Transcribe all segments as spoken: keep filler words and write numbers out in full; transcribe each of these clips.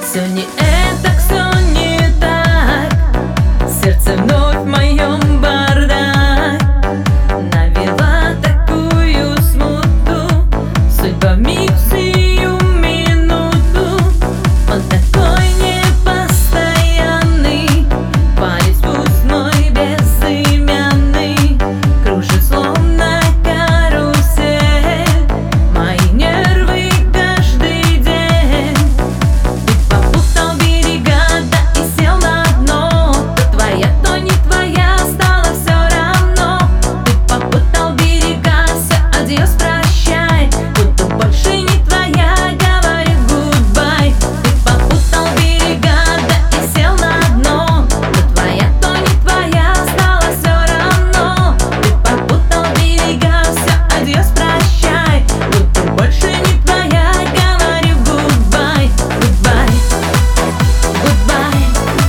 Все не это, все не так. Сердце вновь в моем бардак навела такую смуту. Судьба вмиг сию минуту. Он такой непостоянный, палец пустной, безымянный, кружит словно карусель мои нервы каждый день. Ты попутал берега, да и сел на дно. То твоя, то не твоя, стало все равно. Ты попутал берега, все, адьос, прощай. Буду больше не твоя, говорю гудбай. Ты попутал берега, да и сел на дно. То твоя, то не твоя, стало все равно. Ты попутал берега, все, адьос, прощай. Буду больше не твоя, говорю гудбай. Гудбай, гудбай,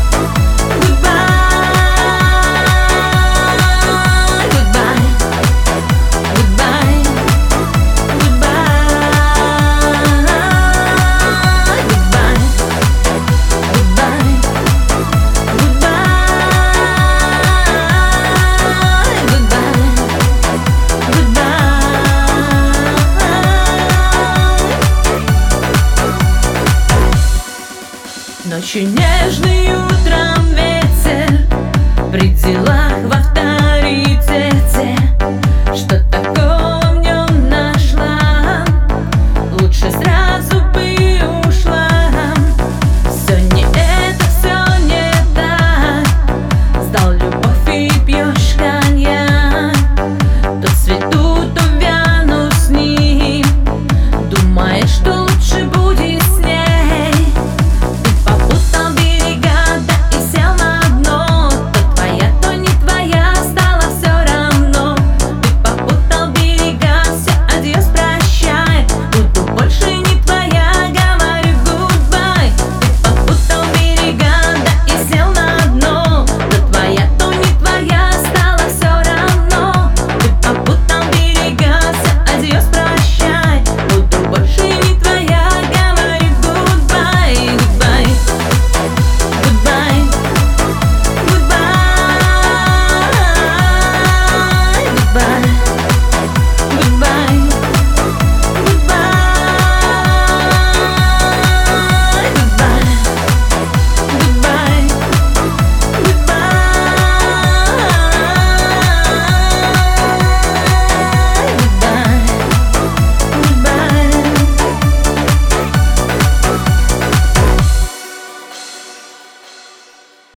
гудбай, гудбай, гудбай, гудбай, гудбай, гудбай, гудбай, гудбай. Ночью нежный